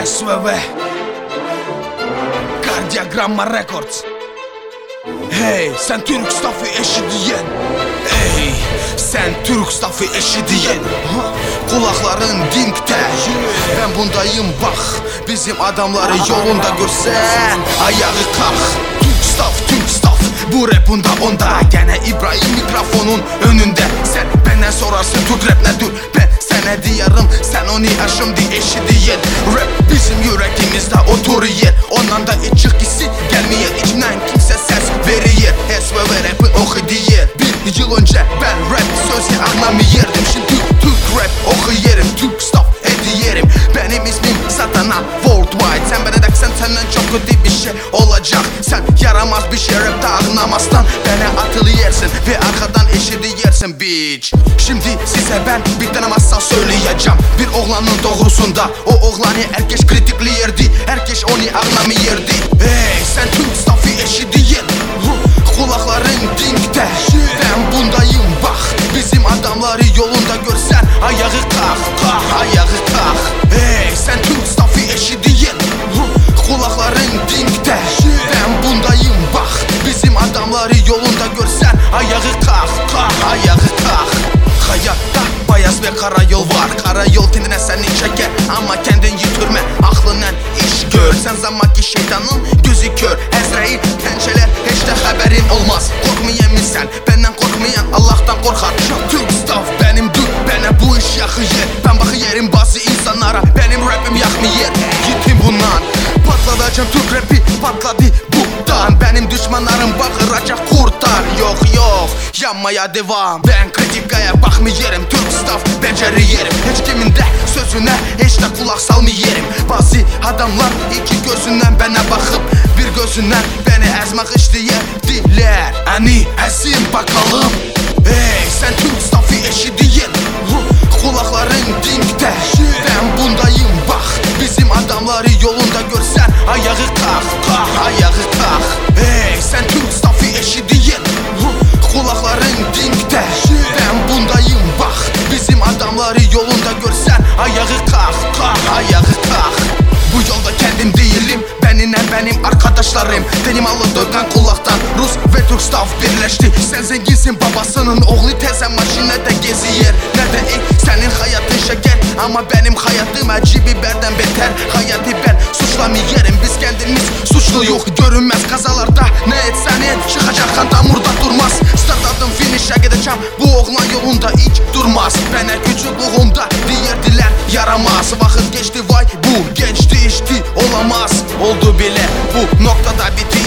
SVV Kardiogramma Records. Hey sen Türk staffı eşi diyen, hey sen Türk staffı eşi diyen, kulakların dinkte, ben bundayım bak. Bizim adamları yolunda görsen ayağı kalk. Türk staff, bu rap bunda onda. Gene İbrahim mikrofonun önünde. Sen benden sorarsın Türk rap nedir? Ben sana diyarım, sen onu aşım diye eşi diyen. Rap bizim yüreğimizde oturuyor. Ondan da iç çıkısı gelmiyor, içinden kimse ses veriyor. SVV rap'ı oku diye. Bir yıl önce ben rap sözü anlamıyordum. Şimdi Türk rap okuyorum, Türk staff ediyorum. Benim ismim Satana Worldwide. Sen bana daksan senden çok kötü bir şey olacak. Sen yaramaz bir şey rapte anlamazsan bana atılıyorsun ve arkadan eşitleyersin bitch. Şimdi size ben bir tane masal söyleyeceğim. Bir oğlanın doğrusunda o oğlanı herkes kritikliyordu, herkes onu anlamıyordu. Hey sen Türk staffı eşi diyen, kulakların dinkte, ben bundayım bak. Bizim adamları yolunda görsen ayağı kalk, ayağı kalk. Hey sen Türk staffı eşi diyen, kulakların dinkte, ben bundayım bak. Bizim adamları yolunda görsen ayağı kalk, ayağı kalk. Hayatta beyaz ve kara yol var. Kara yol kendine seni çeker ama kendin yitirme, aklından iş gör. Sen zaman ki şeytanın gözü kör. Ezrail pençeler hiç de haberin olmaz. Korkmayan mı sen? Benden korkmayan Allah'tan korkar. Türk staff benimdir, bana bu iş yakıyor. Ben bakıyorum bazı insanlara, benim rapim yakmıyor. Gittim bundan, patlatacağım Türk rapi, patladı buradan. Benim düşmanlarım bakıracak kurtar. Yok yanmaya devam. Ben kritikaya bakmıyorum, Türk staff beceriyorum. Hiç kimin de sözüne hiç de kulak salmıyorum. Bazı adamlar iki gözünden bana bakıp bir gözünden beni ezmek isteyediler. Hani ezin bakalım. Hey sen Türk staffı eşi diyen, kulakların dinkte, ben bundayım bak. Bizim adamları yolunda görsen ayağı kalk, ayağı kalk. Hey sen Türk staffı eşi diyen, kulakların dinkte, ben bundayım bak. Bizim adamları yolunda görsen ayağı kalk, ayağı kalk. Bu yolda kendim değilim, benim arkadaşlarım. Benim alıdığından kulaktan Rus ve Türk staff birleşti. Sen zenginsin babasının oğlu, teyze maşinede geziyor. Ne de senin hayatın şeker ama benim hayatım acı biberden beter. Hayatı ben suçlamıyorum, biz kendimiz suçluyuz. Görünmez kazalarda ne etsen et, çıkacak kan damurda durmaz. Startladım finish'e gideceğim, bu oğlan yolunda hiç durmaz. Bana küçüklüğümde diyerdiler yaramaz. Vakit geçti vay, bu gençti işte olamaz. Oldu bile bu noktada bitti.